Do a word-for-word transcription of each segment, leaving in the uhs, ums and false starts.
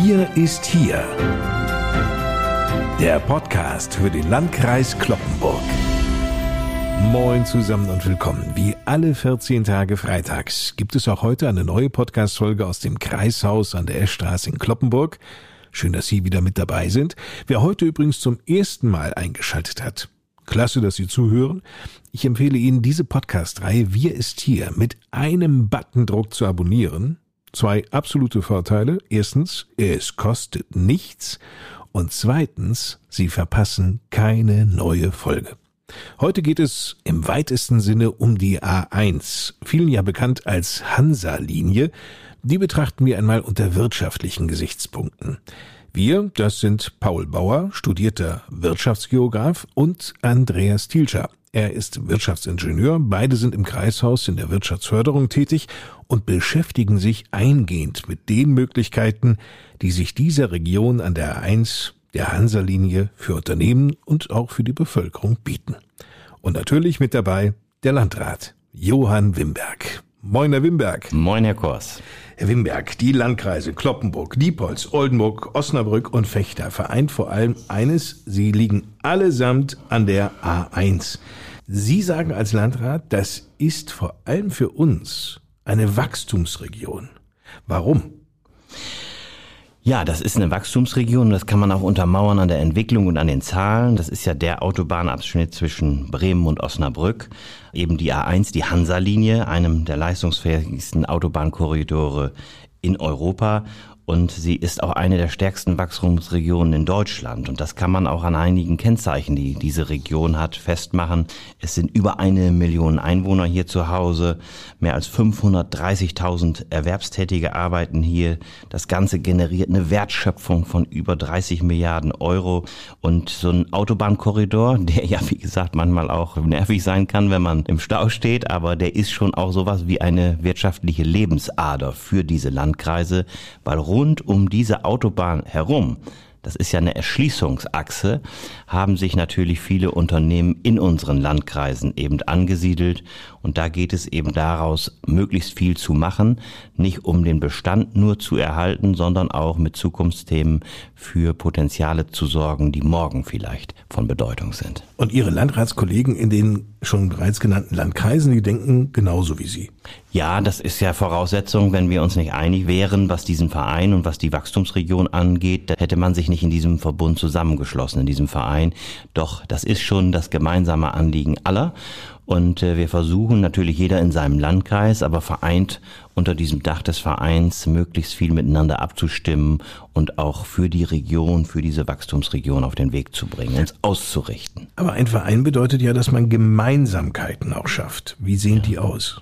Wir ist hier. Der Podcast für den Landkreis Cloppenburg. Moin zusammen und willkommen. Wie alle vierzehn Tage freitags gibt es auch heute eine neue Podcast-Folge aus dem Kreishaus an der Eschstraße in Cloppenburg. Schön, dass Sie wieder mit dabei sind. Wer heute übrigens zum ersten Mal eingeschaltet hat, klasse, dass Sie zuhören. Ich empfehle Ihnen, diese Podcast-Reihe Wir ist hier mit einem Buttondruck zu abonnieren. Zwei absolute Vorteile. Erstens, es kostet nichts. Und zweitens, Sie verpassen keine neue Folge. Heute geht es im weitesten Sinne um die A eins, vielen ja bekannt als Hansa-Linie. Die betrachten wir einmal unter wirtschaftlichen Gesichtspunkten. Wir, das sind Paul Bauer, studierter Wirtschaftsgeograf, und Andreas Thielscher. Er ist Wirtschaftsingenieur, beide sind im Kreishaus in der Wirtschaftsförderung tätig und beschäftigen sich eingehend mit den Möglichkeiten, die sich dieser Region an der A eins, der Hansa-Linie, für Unternehmen und auch für die Bevölkerung bieten. Und natürlich mit dabei der Landrat Johann Wimberg. Moin, Herr Wimberg. Moin, Herr Kors. Herr Wimberg, die Landkreise Cloppenburg, Diepholz, Oldenburg, Osnabrück und Vechta vereint vor allem eines: Sie liegen allesamt an der A eins. Sie sagen als Landrat, das ist vor allem für uns eine Wachstumsregion. Warum? Ja, das ist eine Wachstumsregion, das kann man auch untermauern an der Entwicklung und an den Zahlen. Das ist ja der Autobahnabschnitt zwischen Bremen und Osnabrück, eben die A eins, die Hansa-Linie, einem der leistungsfähigsten Autobahnkorridore in Europa. Und sie ist auch eine der stärksten Wachstumsregionen in Deutschland. Und das kann man auch an einigen Kennzeichen, die diese Region hat, festmachen. Es sind über eine Million Einwohner hier zu Hause. Mehr als fünfhundertdreißigtausend Erwerbstätige arbeiten hier. Das Ganze generiert eine Wertschöpfung von über dreißig Milliarden Euro. Und so ein Autobahnkorridor, der ja, wie gesagt, manchmal auch nervig sein kann, wenn man im Stau steht, aber der ist schon auch sowas wie eine wirtschaftliche Lebensader für diese Landkreise, weil rund um diese Autobahn herum, das ist ja eine Erschließungsachse, haben sich natürlich viele Unternehmen in unseren Landkreisen eben angesiedelt. Und da geht es eben daraus, möglichst viel zu machen, nicht um den Bestand nur zu erhalten, sondern auch mit Zukunftsthemen für Potenziale zu sorgen, die morgen vielleicht von Bedeutung sind. Und Ihre Landratskollegen in den schon bereits genannten Landkreisen, die denken genauso wie Sie? Ja, das ist ja Voraussetzung, wenn wir uns nicht einig wären, was diesen Verein und was die Wachstumsregion angeht, da hätte man sich nicht in diesem Verbund zusammengeschlossen, in diesem Verein. Doch das ist schon das gemeinsame Anliegen aller. Und äh, wir versuchen natürlich jeder in seinem Landkreis, aber vereint unter diesem Dach des Vereins möglichst viel miteinander abzustimmen und auch für die Region, für diese Wachstumsregion auf den Weg zu bringen, uns auszurichten. Aber ein Verein bedeutet ja, dass man Gemeinsamkeiten auch schafft. Wie sehen die aus?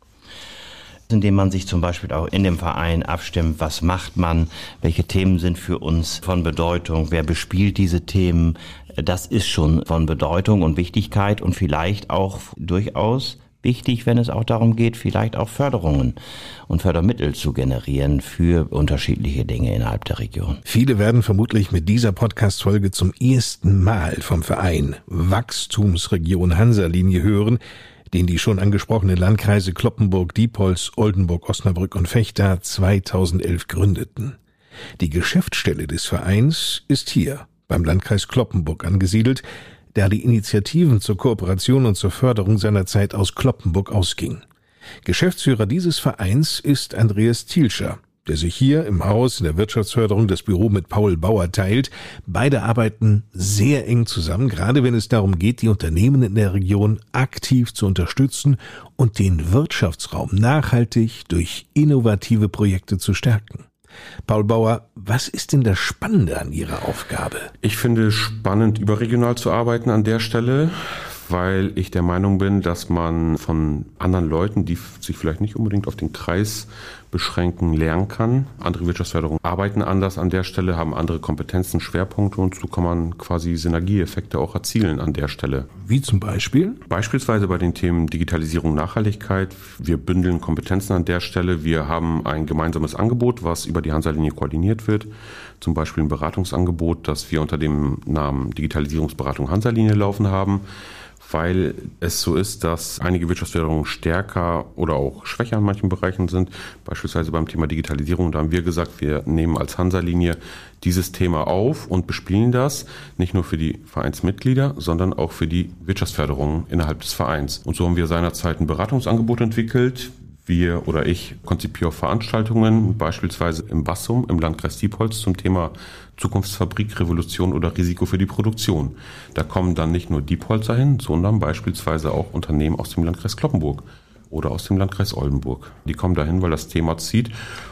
Indem man sich zum Beispiel auch in dem Verein abstimmt, was macht man, welche Themen sind für uns von Bedeutung, wer bespielt diese Themen. Das ist schon von Bedeutung und Wichtigkeit und vielleicht auch durchaus wichtig, wenn es auch darum geht, vielleicht auch Förderungen und Fördermittel zu generieren für unterschiedliche Dinge innerhalb der Region. Viele werden vermutlich mit dieser Podcast-Folge zum ersten Mal vom Verein Wachstumsregion Hansa-Linie hören, den die schon angesprochenen Landkreise Cloppenburg, Diepholz, Oldenburg, Osnabrück und Vechta zweitausendelf gründeten. Die Geschäftsstelle des Vereins ist hier beim Landkreis Cloppenburg angesiedelt, da die Initiativen zur Kooperation und zur Förderung seinerzeit aus Cloppenburg ausgingen. Geschäftsführer dieses Vereins ist Andreas Thielscher, der sich hier im Haus in der Wirtschaftsförderung das Büro mit Paul Bauer teilt. Beide arbeiten sehr eng zusammen, gerade wenn es darum geht, die Unternehmen in der Region aktiv zu unterstützen und den Wirtschaftsraum nachhaltig durch innovative Projekte zu stärken. Paul Bauer, was ist denn das Spannende an Ihrer Aufgabe? Ich finde spannend, überregional zu arbeiten an der Stelle, weil ich der Meinung bin, dass man von anderen Leuten, die sich vielleicht nicht unbedingt auf den Kreis beschränken, lernen kann. Andere Wirtschaftsförderungen arbeiten anders an der Stelle, haben andere Kompetenzen, Schwerpunkte und so kann man quasi Synergieeffekte auch erzielen an der Stelle. Wie zum Beispiel? Beispielsweise bei den Themen Digitalisierung, Nachhaltigkeit. Wir bündeln Kompetenzen an der Stelle. Wir haben ein gemeinsames Angebot, was über die Hansa-Linie koordiniert wird. Zum Beispiel ein Beratungsangebot, das wir unter dem Namen Digitalisierungsberatung Hansa-Linie laufen haben, weil es so ist, dass einige Wirtschaftsförderungen stärker oder auch schwächer in manchen Bereichen sind, beispielsweise beim Thema Digitalisierung. Da haben wir gesagt, wir nehmen als Hansa-Linie dieses Thema auf und bespielen das nicht nur für die Vereinsmitglieder, sondern auch für die Wirtschaftsförderung innerhalb des Vereins. Und so haben wir seinerzeit ein Beratungsangebot entwickelt. Wir oder ich konzipiere Veranstaltungen, beispielsweise im Bassum im Landkreis Diepholz zum Thema Zukunftsfabrik, Revolution oder Risiko für die Produktion. Da kommen dann nicht nur Diepholzer hin, sondern beispielsweise auch Unternehmen aus dem Landkreis Cloppenburg oder aus dem Landkreis Oldenburg. Die kommen dahin, weil das Thema zieht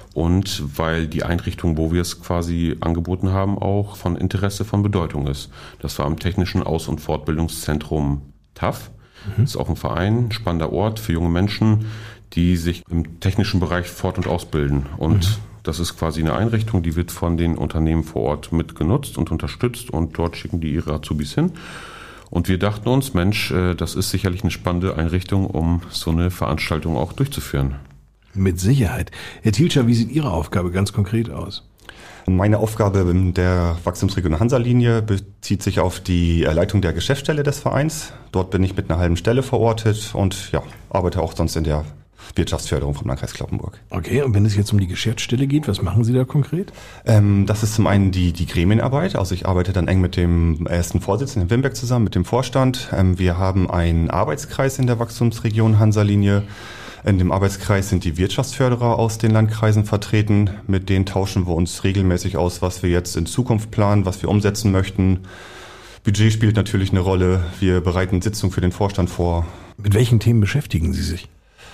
und weil die Einrichtung, wo wir es quasi angeboten haben, auch von Interesse, von Bedeutung ist. Das war am Technischen Aus- und Fortbildungszentrum T A F. Mhm. Das ist auch ein Verein, ein spannender Ort für junge Menschen, die sich im technischen Bereich fort- und ausbilden. Und mhm. das ist quasi eine Einrichtung, die wird von den Unternehmen vor Ort mit genutzt und unterstützt und dort schicken die ihre Azubis hin. Und wir dachten uns, Mensch, das ist sicherlich eine spannende Einrichtung, um so eine Veranstaltung auch durchzuführen. Mit Sicherheit. Herr Thielscher, wie sieht Ihre Aufgabe ganz konkret aus? Meine Aufgabe in der Wachstumsregion Hansa-Linie bezieht sich auf die Leitung der Geschäftsstelle des Vereins. Dort bin ich mit einer halben Stelle verortet und ja, arbeite auch sonst in der Wirtschaftsförderung vom Landkreis Cloppenburg. Okay, und wenn es jetzt um die Geschäftsstelle geht, was machen Sie da konkret? Ähm, das ist zum einen die, die Gremienarbeit. Also ich arbeite dann eng mit dem ersten Vorsitzenden in Wimberg zusammen, mit dem Vorstand. Ähm, wir haben einen Arbeitskreis in der Wachstumsregion Hansa-Linie. In dem Arbeitskreis sind die Wirtschaftsförderer aus den Landkreisen vertreten. Mit denen tauschen wir uns regelmäßig aus, was wir jetzt in Zukunft planen, was wir umsetzen möchten. Budget spielt natürlich eine Rolle. Wir bereiten Sitzungen für den Vorstand vor. Mit welchen Themen beschäftigen Sie sich?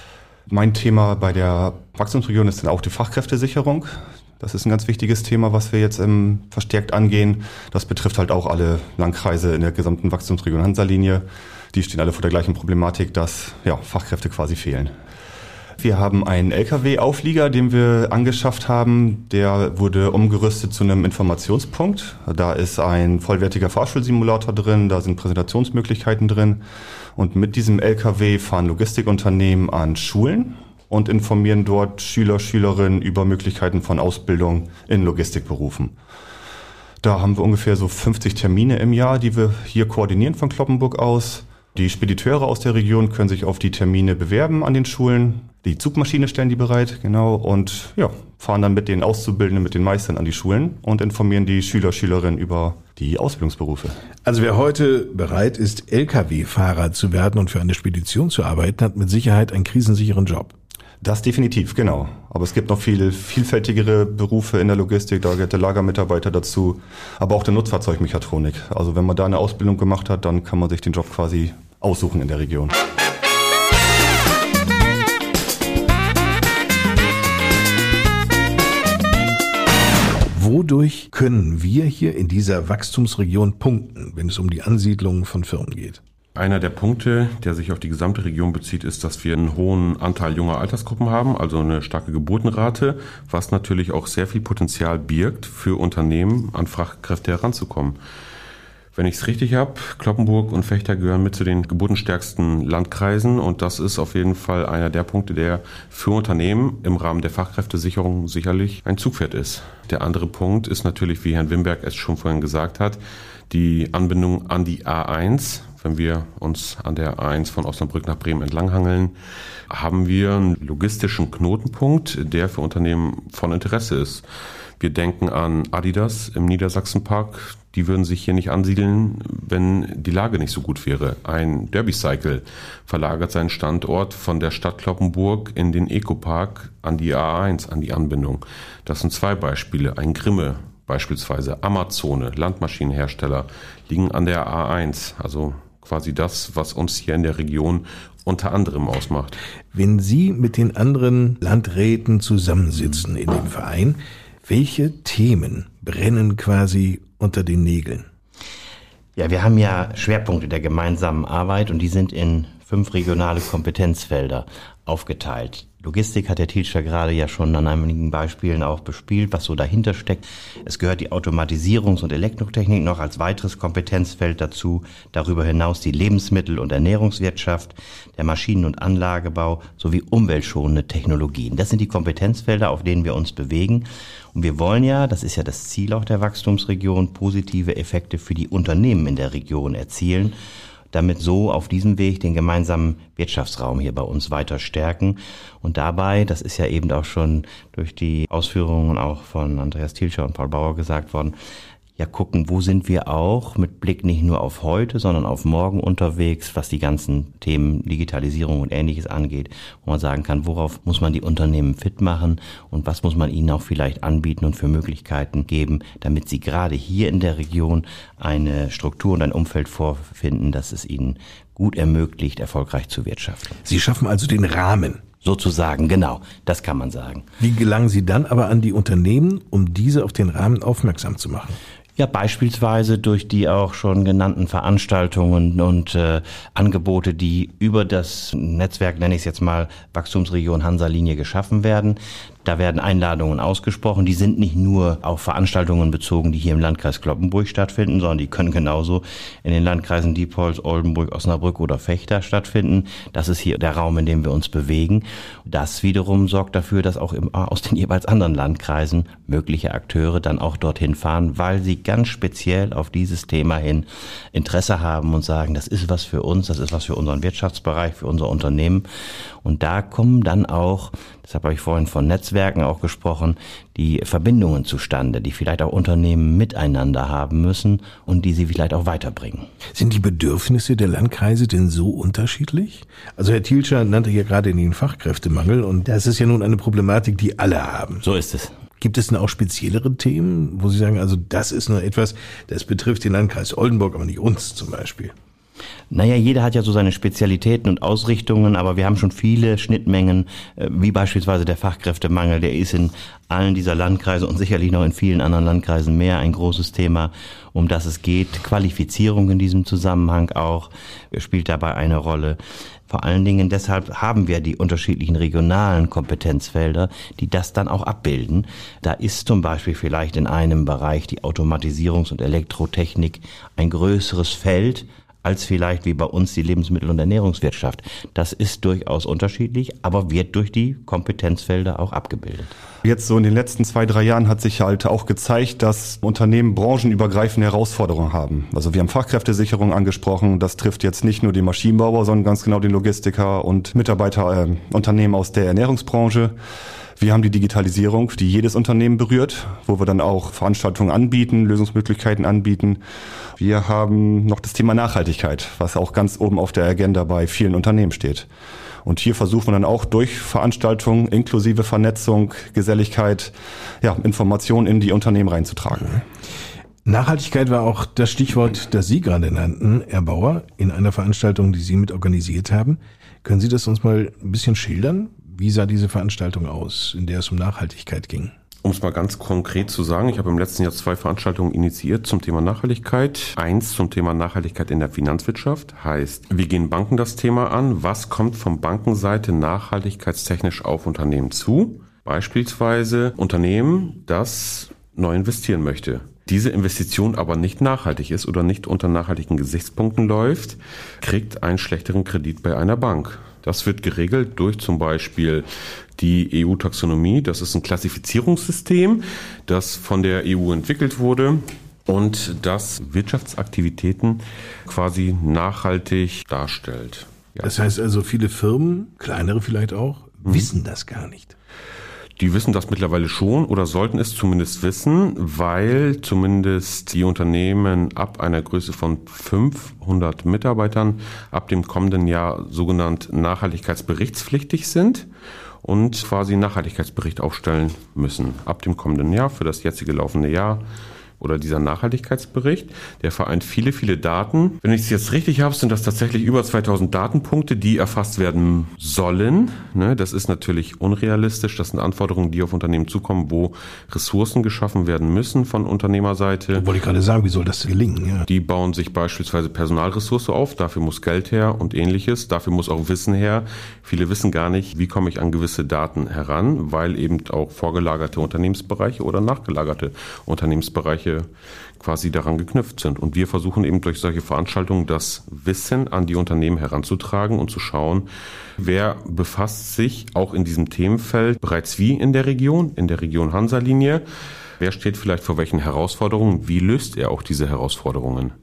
Mein Thema bei der Wachstumsregion ist dann auch die Fachkräftesicherung. Das ist ein ganz wichtiges Thema, was wir jetzt ähm, verstärkt angehen. Das betrifft halt auch alle Landkreise in der gesamten Wachstumsregion Hansa-Linie. Die stehen alle vor der gleichen Problematik, dass ja, Fachkräfte quasi fehlen. Wir haben einen L K W-Auflieger, den wir angeschafft haben. Der wurde umgerüstet zu einem Informationspunkt. Da ist ein vollwertiger Fahrschulsimulator drin, da sind Präsentationsmöglichkeiten drin. Und mit diesem L K W fahren Logistikunternehmen an Schulen und informieren dort Schüler, Schülerinnen über Möglichkeiten von Ausbildung in Logistikberufen. Da haben wir ungefähr so fünfzig Termine im Jahr, die wir hier koordinieren von Cloppenburg aus. Die Spediteure aus der Region können sich auf die Termine bewerben an den Schulen. Die Zugmaschine stellen die bereit, genau, und ja, fahren dann mit den Auszubildenden, mit den Meistern an die Schulen und informieren die Schüler, Schülerinnen über die Ausbildungsberufe. Also wer heute bereit ist, L K W-Fahrer zu werden und für eine Spedition zu arbeiten, hat mit Sicherheit einen krisensicheren Job. Das definitiv, genau. Aber es gibt noch viele vielfältigere Berufe in der Logistik, da gehört der Lagermitarbeiter dazu, aber auch der Nutzfahrzeugmechatronik. Also wenn man da eine Ausbildung gemacht hat, dann kann man sich den Job quasi aussuchen in der Region. Wodurch können wir hier in dieser Wachstumsregion punkten, wenn es um die Ansiedlung von Firmen geht? Einer der Punkte, der sich auf die gesamte Region bezieht, ist, dass wir einen hohen Anteil junger Altersgruppen haben, also eine starke Geburtenrate, was natürlich auch sehr viel Potenzial birgt, für Unternehmen an Fachkräfte heranzukommen. Wenn ich es richtig habe, Cloppenburg und Vechta gehören mit zu den geburtenstärksten Landkreisen und das ist auf jeden Fall einer der Punkte, der für Unternehmen im Rahmen der Fachkräftesicherung sicherlich ein Zugpferd ist. Der andere Punkt ist natürlich, wie Herrn Wimberg es schon vorhin gesagt hat, die Anbindung an die A eins. Wenn wir uns an der A eins von Osnabrück nach Bremen entlanghangeln, haben wir einen logistischen Knotenpunkt, der für Unternehmen von Interesse ist. Wir denken an Adidas im Niedersachsenpark. Die würden sich hier nicht ansiedeln, wenn die Lage nicht so gut wäre. Ein Derbycycle verlagert seinen Standort von der Stadt Cloppenburg in den Ecopark an die A eins, an die Anbindung. Das sind zwei Beispiele. Ein Grimme beispielsweise, Amazone, Landmaschinenhersteller liegen an der A eins. Also quasi das, was uns hier in der Region unter anderem ausmacht. Wenn Sie mit den anderen Landräten zusammensitzen in dem Verein, welche Themen brennen quasi unter den Nägeln? Ja, wir haben ja Schwerpunkte der gemeinsamen Arbeit und die sind in fünf regionale Kompetenzfelder aufgeteilt. Logistik hat der Thielscher gerade ja schon an einigen Beispielen auch bespielt, was so dahinter steckt. Es gehört die Automatisierungs- und Elektrotechnik noch als weiteres Kompetenzfeld dazu. Darüber hinaus die Lebensmittel- und Ernährungswirtschaft, der Maschinen- und Anlagebau sowie umweltschonende Technologien. Das sind die Kompetenzfelder, auf denen wir uns bewegen. Und wir wollen ja, das ist ja das Ziel auch der Wachstumsregion, positive Effekte für die Unternehmen in der Region erzielen. damit so auf diesem Weg den gemeinsamen Wirtschaftsraum hier bei uns weiter stärken. Und dabei, das ist ja eben auch schon durch die Ausführungen auch von Andreas Thielscher und Paul Bauer gesagt worden, ja gucken, wo sind wir auch mit Blick nicht nur auf heute, sondern auf morgen unterwegs, was die ganzen Themen Digitalisierung und Ähnliches angeht, wo man sagen kann, worauf muss man die Unternehmen fit machen und was muss man ihnen auch vielleicht anbieten und für Möglichkeiten geben, damit sie gerade hier in der Region eine Struktur und ein Umfeld vorfinden, das es ihnen gut ermöglicht, erfolgreich zu wirtschaften. Sie schaffen also den Rahmen. Sozusagen, genau, das kann man sagen. Wie gelangen Sie dann aber an die Unternehmen, um diese auf den Rahmen aufmerksam zu machen? Ja, beispielsweise durch die auch schon genannten Veranstaltungen und äh, Angebote, die über das Netzwerk, nenne ich es jetzt mal, Wachstumsregion Hansa-Linie geschaffen werden. Da werden Einladungen ausgesprochen. Die sind nicht nur auf Veranstaltungen bezogen, die hier im Landkreis Cloppenburg stattfinden, sondern die können genauso in den Landkreisen Diepholz, Oldenburg, Osnabrück oder Vechta stattfinden. Das ist hier der Raum, in dem wir uns bewegen. Das wiederum sorgt dafür, dass auch im, aus den jeweils anderen Landkreisen mögliche Akteure dann auch dorthin fahren, weil sie ganz speziell auf dieses Thema hin Interesse haben und sagen, das ist was für uns, das ist was für unseren Wirtschaftsbereich, für unser Unternehmen. Und da kommen dann auch, deshalb habe ich vorhin von Netzwerken auch gesprochen, die Verbindungen zustande, die vielleicht auch Unternehmen miteinander haben müssen und die sie vielleicht auch weiterbringen. Sind die Bedürfnisse der Landkreise denn so unterschiedlich? Also Herr Thielscher nannte ja gerade den Fachkräftemangel und das ist ja nun eine Problematik, die alle haben. So ist es. Gibt es denn auch speziellere Themen, wo Sie sagen, also das ist nur etwas, das betrifft den Landkreis Oldenburg, aber nicht uns zum Beispiel? Naja, jeder hat ja so seine Spezialitäten und Ausrichtungen, aber wir haben schon viele Schnittmengen, wie beispielsweise der Fachkräftemangel, der ist in allen dieser Landkreise und sicherlich noch in vielen anderen Landkreisen mehr ein großes Thema, um das es geht. Qualifizierung in diesem Zusammenhang auch spielt dabei eine Rolle. Vor allen Dingen deshalb haben wir die unterschiedlichen regionalen Kompetenzfelder, die das dann auch abbilden. Da ist zum Beispiel vielleicht in einem Bereich die Automatisierungs- und Elektrotechnik ein größeres Feld, als vielleicht wie bei uns die Lebensmittel- und Ernährungswirtschaft. Das ist durchaus unterschiedlich, aber wird durch die Kompetenzfelder auch abgebildet. Jetzt so in den letzten zwei, drei Jahren hat sich halt auch gezeigt, dass Unternehmen branchenübergreifende Herausforderungen haben. Also wir haben Fachkräftesicherung angesprochen. Das trifft jetzt nicht nur den Maschinenbauer, sondern ganz genau den Logistiker und Mitarbeiter, äh, Unternehmen aus der Ernährungsbranche. Wir haben die Digitalisierung, die jedes Unternehmen berührt, wo wir dann auch Veranstaltungen anbieten, Lösungsmöglichkeiten anbieten. Wir haben noch das Thema Nachhaltigkeit, was auch ganz oben auf der Agenda bei vielen Unternehmen steht. Und hier versuchen wir dann auch durch Veranstaltungen inklusive Vernetzung, Geselligkeit, ja, Informationen in die Unternehmen reinzutragen. Nachhaltigkeit war auch das Stichwort, das Sie gerade nannten, Herr Bauer, in einer Veranstaltung, die Sie mit organisiert haben. Können Sie das uns mal ein bisschen schildern? Wie sah diese Veranstaltung aus, in der es um Nachhaltigkeit ging? Um es mal ganz konkret zu sagen, ich habe im letzten Jahr zwei Veranstaltungen initiiert zum Thema Nachhaltigkeit. Eins zum Thema Nachhaltigkeit in der Finanzwirtschaft, heißt, wie gehen Banken das Thema an? Was kommt von Bankenseite nachhaltigkeitstechnisch auf Unternehmen zu? Beispielsweise Unternehmen, das neu investieren möchte. Diese Investition aber nicht nachhaltig ist oder nicht unter nachhaltigen Gesichtspunkten läuft, kriegt einen schlechteren Kredit bei einer Bank. Das wird geregelt durch zum Beispiel die E U-Taxonomie. Das ist ein Klassifizierungssystem, das von der E U entwickelt wurde und das Wirtschaftsaktivitäten quasi nachhaltig darstellt. Ja. Das heißt also, viele Firmen, kleinere vielleicht auch, mhm. wissen das gar nicht. Die wissen das mittlerweile schon oder sollten es zumindest wissen, weil zumindest die Unternehmen ab einer Größe von fünfhundert Mitarbeitern ab dem kommenden Jahr sogenannt nachhaltigkeitsberichtspflichtig sind und quasi einen Nachhaltigkeitsbericht aufstellen müssen. Ab dem kommenden Jahr für das jetzige laufende Jahr. Oder dieser Nachhaltigkeitsbericht, der vereint viele, viele Daten. Wenn ich es jetzt richtig habe, sind das tatsächlich über zweitausend Datenpunkte, die erfasst werden sollen. Das ist natürlich unrealistisch. Das sind Anforderungen, die auf Unternehmen zukommen, wo Ressourcen geschaffen werden müssen von Unternehmerseite. Wollte ich gerade sagen, wie soll das gelingen? Ja. Die bauen sich beispielsweise Personalressource auf. Dafür muss Geld her und ähnliches. Dafür muss auch Wissen her. Viele wissen gar nicht, wie komme ich an gewisse Daten heran, weil eben auch vorgelagerte Unternehmensbereiche oder nachgelagerte Unternehmensbereiche quasi daran geknüpft sind. Und wir versuchen eben durch solche Veranstaltungen das Wissen an die Unternehmen heranzutragen und zu schauen, wer befasst sich auch in diesem Themenfeld bereits wie in der Region, in der Region Hansa-Linie. Wer steht vielleicht vor welchen Herausforderungen? Wie löst er auch diese Herausforderungen?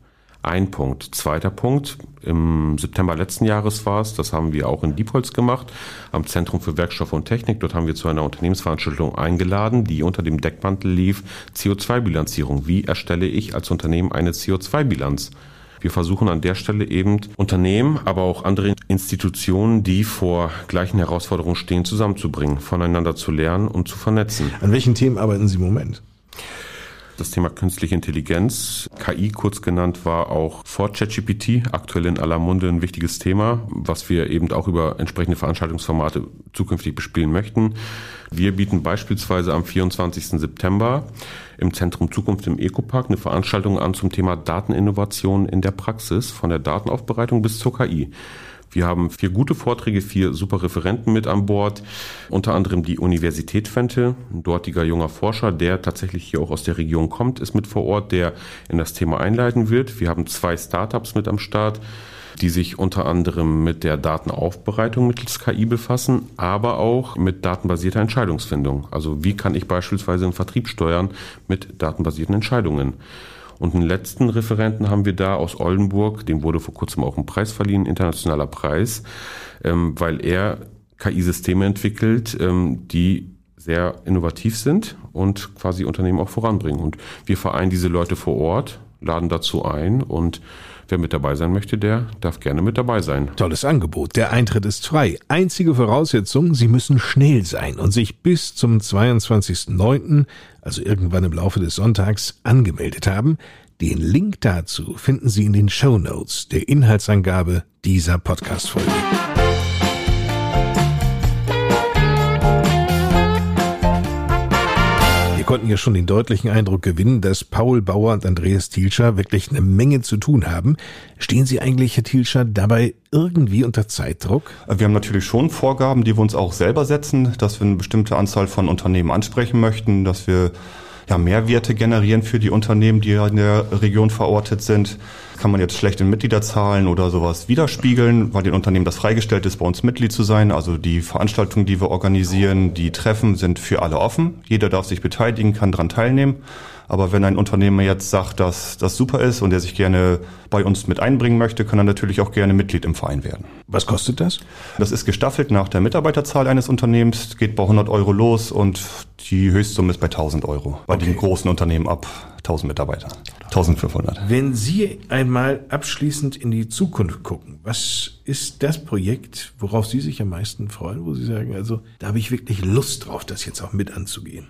Ein Punkt. Zweiter Punkt. Im September letzten Jahres war es, das haben wir auch in Diepholz gemacht, am Zentrum für Werkstoffe und Technik. Dort haben wir zu einer Unternehmensveranstaltung eingeladen, die unter dem Deckmantel lief, C O zwei Bilanzierung. Wie erstelle ich als Unternehmen eine C O zwei Bilanz? Wir versuchen an der Stelle eben Unternehmen, aber auch andere Institutionen, die vor gleichen Herausforderungen stehen, zusammenzubringen, voneinander zu lernen und zu vernetzen. An welchen Themen arbeiten Sie im Moment? Das Thema künstliche Intelligenz, K I kurz genannt, war auch vor ChatGPT aktuell in aller Munde ein wichtiges Thema, was wir eben auch über entsprechende Veranstaltungsformate zukünftig bespielen möchten. Wir bieten beispielsweise am vierundzwanzigsten September im Zentrum Zukunft im Ecopark eine Veranstaltung an zum Thema Dateninnovation in der Praxis, von der Datenaufbereitung bis zur K I. Wir haben vier gute Vorträge, vier super Referenten mit an Bord, unter anderem die Universität Twente, ein dortiger junger Forscher, der tatsächlich hier auch aus der Region kommt, ist mit vor Ort, der in das Thema einleiten wird. Wir haben zwei Startups mit am Start, die sich unter anderem mit der Datenaufbereitung mittels K I befassen, aber auch mit datenbasierter Entscheidungsfindung. Also wie kann ich beispielsweise einen Vertrieb steuern mit datenbasierten Entscheidungen? Und einen letzten Referenten haben wir da aus Oldenburg, dem wurde vor kurzem auch ein Preis verliehen, internationaler Preis, ähm, weil er K I-Systeme entwickelt, ähm, die sehr innovativ sind und quasi Unternehmen auch voranbringen. Und wir vereinen diese Leute vor Ort, laden dazu ein und wer mit dabei sein möchte, der darf gerne mit dabei sein. Tolles Angebot. Der Eintritt ist frei. Einzige Voraussetzung, Sie müssen schnell sein und sich bis zum zweiundzwanzigsten neunten, also irgendwann im Laufe des Sonntags, angemeldet haben. Den Link dazu finden Sie in den Shownotes der Inhaltsangabe dieser Podcast-Folge. Wir konnten ja schon den deutlichen Eindruck gewinnen, dass Paul Bauer und Andreas Thielscher wirklich eine Menge zu tun haben. Stehen Sie eigentlich, Herr Thielscher, dabei irgendwie unter Zeitdruck? Wir haben natürlich schon Vorgaben, die wir uns auch selber setzen, dass wir eine bestimmte Anzahl von Unternehmen ansprechen möchten, dass wir ja, Mehrwerte generieren für die Unternehmen, die in der Region verortet sind. Kann man jetzt schlecht in Mitgliederzahlen oder sowas widerspiegeln, weil den Unternehmen das freigestellt ist, bei uns Mitglied zu sein. Also die Veranstaltungen, die wir organisieren, die Treffen sind für alle offen. Jeder darf sich beteiligen, kann daran teilnehmen. Aber wenn ein Unternehmer jetzt sagt, dass das super ist und er sich gerne bei uns mit einbringen möchte, kann er natürlich auch gerne Mitglied im Verein werden. Was kostet das? Das ist gestaffelt nach der Mitarbeiterzahl eines Unternehmens, geht bei hundert Euro los und die Höchstsumme ist bei tausend Euro. Bei Okay. den großen Unternehmen ab tausend Mitarbeiter. eintausendfünfhundert. Wenn Sie einmal abschließend in die Zukunft gucken, was ist das Projekt, worauf Sie sich am meisten freuen, wo Sie sagen, also da habe ich wirklich Lust drauf, das jetzt auch mit anzugehen?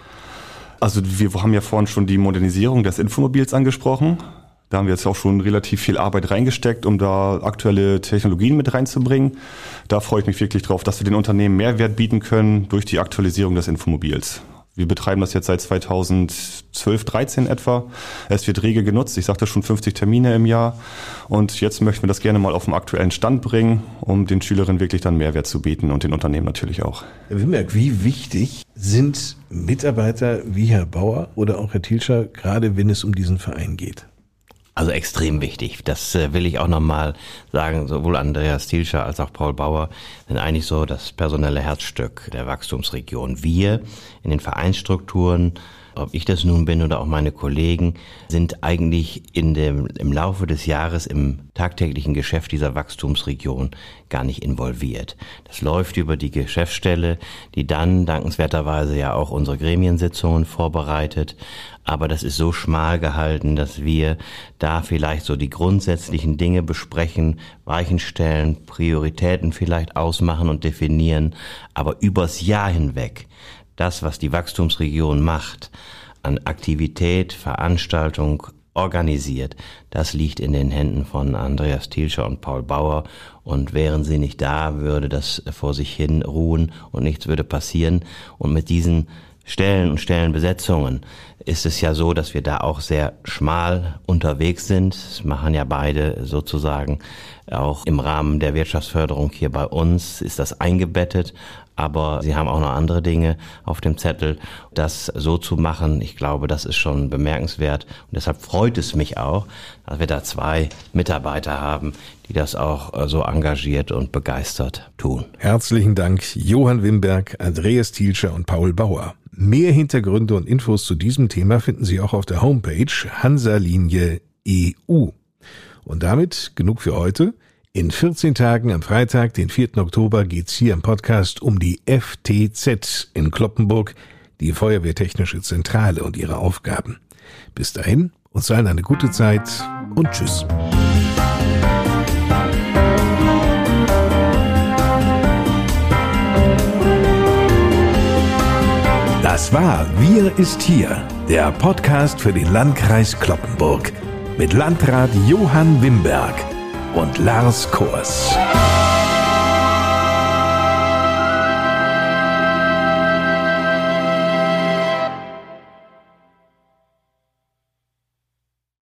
Also wir haben ja vorhin schon die Modernisierung des Infomobils angesprochen. Da haben wir jetzt auch schon relativ viel Arbeit reingesteckt, um da aktuelle Technologien mit reinzubringen. Da freue ich mich wirklich drauf, dass wir den Unternehmen Mehrwert bieten können durch die Aktualisierung des Infomobils. Wir betreiben das jetzt seit zweitausendzwölf, dreizehn etwa. Es wird rege genutzt. Ich sagte schon fünfzig Termine im Jahr. Und jetzt möchten wir das gerne mal auf den aktuellen Stand bringen, um den Schülerinnen wirklich dann Mehrwert zu bieten und den Unternehmen natürlich auch. Herr Wimberg, wie wichtig sind Mitarbeiter wie Herr Bauer oder auch Herr Thielscher, gerade wenn es um diesen Verein geht? Also extrem wichtig. Das äh, will ich auch nochmal sagen. Sowohl Andreas Thielscher als auch Paul Bauer sind eigentlich so das personelle Herzstück der Wachstumsregion. Wir in den Vereinsstrukturen, ob ich das nun bin oder auch meine Kollegen, sind eigentlich in dem, im Laufe des Jahres im tagtäglichen Geschäft dieser Wachstumsregion gar nicht involviert. Das läuft über die Geschäftsstelle, die dann dankenswerterweise ja auch unsere Gremiensitzungen vorbereitet. Aber das ist so schmal gehalten, dass wir da vielleicht so die grundsätzlichen Dinge besprechen, Weichen stellen, Prioritäten vielleicht ausmachen und definieren. Aber übers Jahr hinweg, das, was die Wachstumsregion macht, an Aktivität, Veranstaltung organisiert, das liegt in den Händen von Andreas Thielscher und Paul Bauer. Und wären sie nicht da, würde das vor sich hin ruhen und nichts würde passieren. Und mit diesen Stellen und Stellenbesetzungen ist es ja so, dass wir da auch sehr schmal unterwegs sind. Das machen ja beide sozusagen auch im Rahmen der Wirtschaftsförderung hier bei uns, ist das eingebettet. Aber sie haben auch noch andere Dinge auf dem Zettel. Das so zu machen, ich glaube, das ist schon bemerkenswert. Und deshalb freut es mich auch, dass wir da zwei Mitarbeiter haben, die das auch so engagiert und begeistert tun. Herzlichen Dank, Johann Wimberg, Andreas Thielscher und Paul Bauer. Mehr Hintergründe und Infos zu diesem Thema finden Sie auch auf der Homepage Hansa Linie E U. Und damit genug für heute. In vierzehn Tagen am Freitag, den vierten Oktober, geht's hier im Podcast um die F T Z in Cloppenburg, die Feuerwehrtechnische Zentrale und ihre Aufgaben. Bis dahin, uns allen eine gute Zeit und tschüss. Das war Wir ist hier, der Podcast für den Landkreis Cloppenburg mit Landrat Johann Wimberg und Lars Kors.